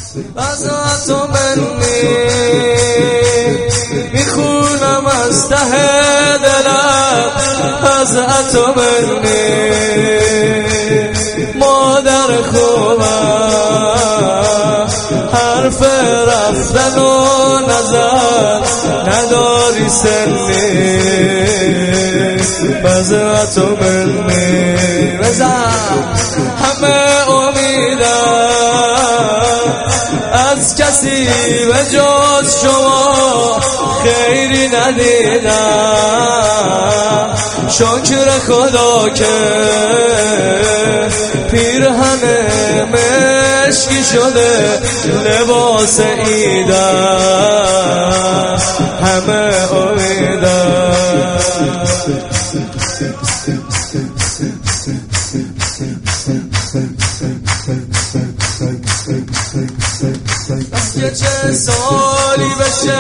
ازت و منی میخونم از ته دلم، ازت و منی مادر خوبم، حرف رفتن و نظر نداری سنی، ازت و منی بزن همه امیدم از کسی به جز شما خیری ندیدم، شکر خدا که پیرهن مشکی شده لباس عیدم، همه امیدم یه چه سالی بشه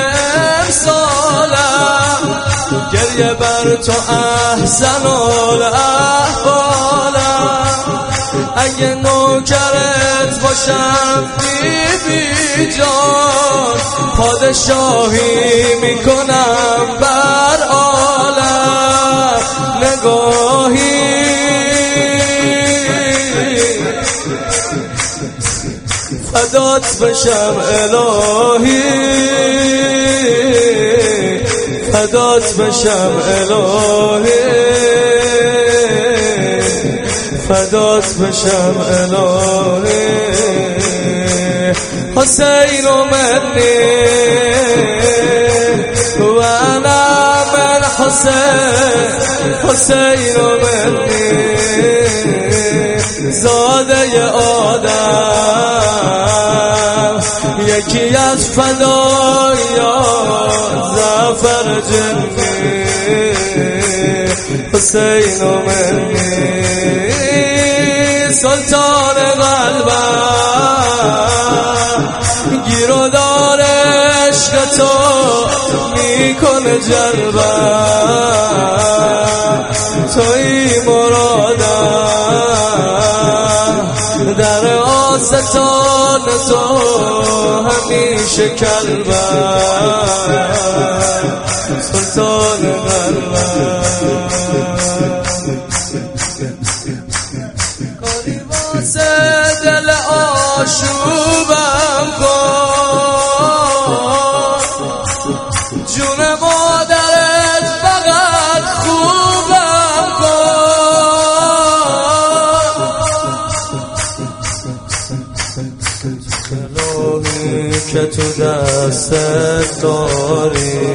امسالم، گریه بر تو احسن الاحوالم، اگه نوکرت باشم بیبی جان، پادشاهی میکنم بر عالم، نگاهی فدات بشم الهی، فدات بشم الهی، فدات بشم الهی، حسین و منی و انا من حسین، حسین و منی زاده آدم، یکی از فدایان زعفر جنی، حسین و منی سلطان قلبم، گیر و دار عشق تو میکنه جلبم، توی مرادم در آستان تو همیشه کلبم، سلطان قلبم کاری واسه دل آشوبم کن، جون مادرت فقط خوبم کن، الهی که تو دستت داری،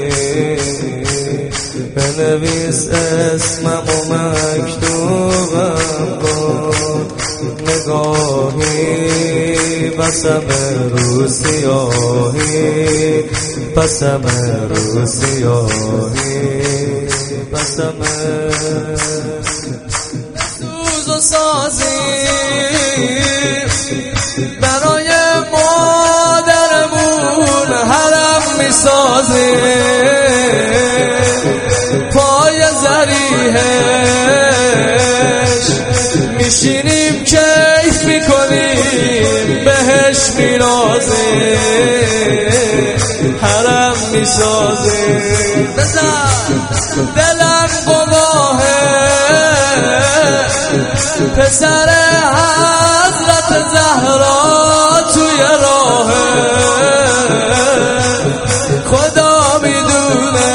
بنویس اسمم و مکتوبم کن، نگاهی بسم رو سیاهی، بسم رو سیاهی، بسم سوز و سازی برای مادرمون حرم میسازی، پای زریحش میشینیم کیف میکنیم، بهش میرازیم، حرم میسازیم، بزن دلم گواهه پسر حضرت زهرا توی راه، خدا میدونه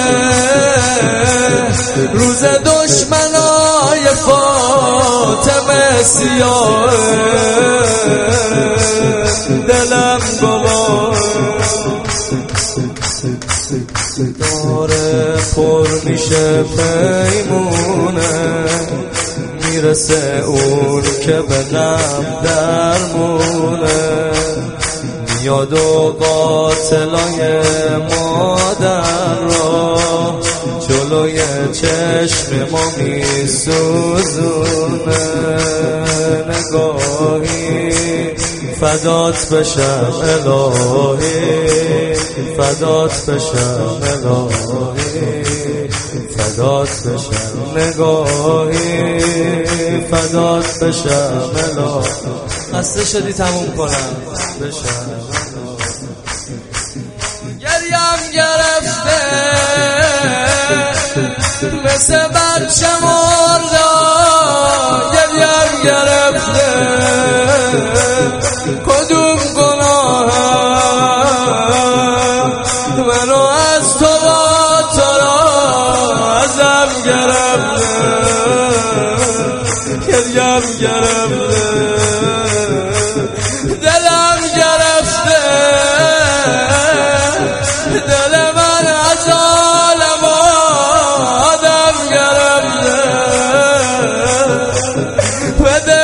روز دشمنای فاطمه سیاه، دلم گواه داره پر میشه پیمونه، میرسه اون که به غم درمونه، میاد و قاتلای مادر را جلوی چشم ما میسوزونه، نگاهی فدات بشم الهی، فدات بشم الهی، فدات بشم نگاهی، فدات بشم الهی. خسته شدی تموم کنم بشم گریم گرفته مثل بچه مرده گریم گرفته کدوم گناهم منو از تو با تو را ازم گرفته گریم گرفته دلم گرفته دل من از عالم آدم گرفته بده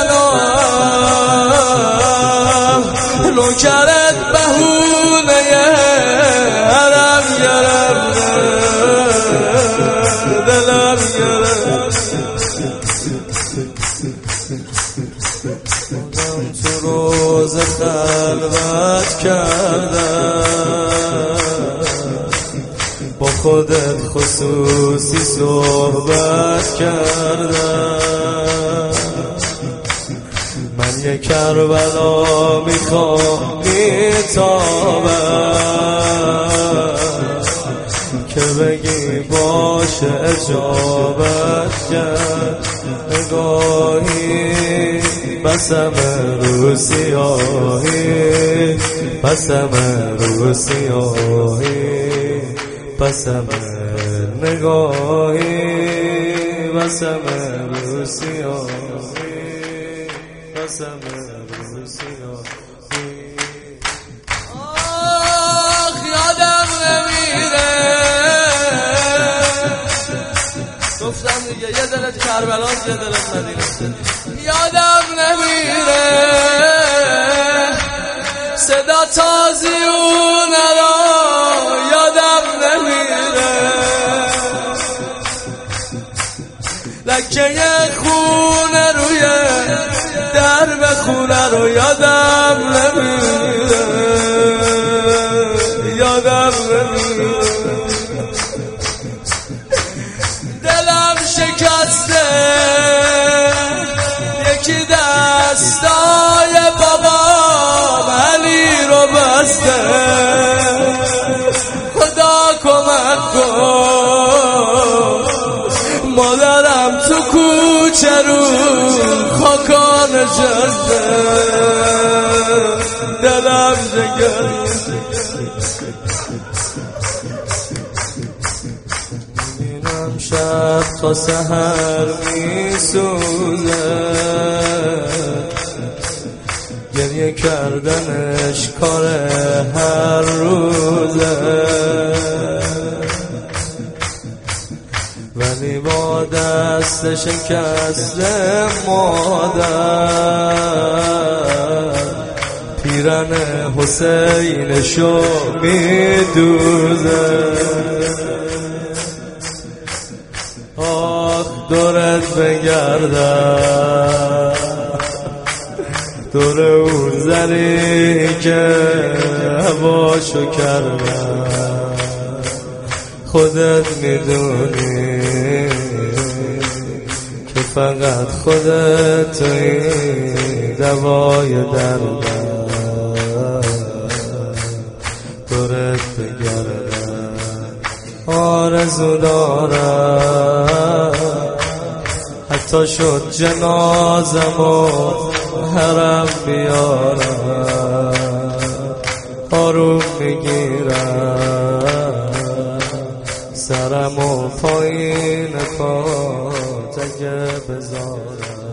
پناه نوکرت بهونه حرم گرفته دلم گرفته تو روز خلوت کردم با خودت خصوصی صحبت کردم من یک کربلا میخوام میتابم که بگی باشه اجابت کرد نگاهی بسم رو سیاهی بسم رو سیاهی بسم نگاهی بسم رو سیاهی بسم رو سیاهی آخ یادم نمیره گفتم دیگه یه دلت کربلاست یه دلت مدینه یادم نمیره صدا تازیونه را یادم نمیره لکه خونه روی درب خونه رو یادم نمیره یادم نمیره دلم شکسته یکی دستای بابام علی رو بسته خدا کمک کن مادرم تو کوچه رو خاکان جسته دلم جگر میبینم شب تا سحر میسوزه گریه کردنش کار هر روزه ولی با دست شکست مادر پیرن حسینشو میدوزه آخ دورت بگردم دور اون زری که هواشو کردم خودت میدونی که فقط خودت توی دوای دردم دورت بگردم آرزو دارم حتی شد جنازم و حرم بیارم آروم میگیرم سرم و پایین پات اگه بذارم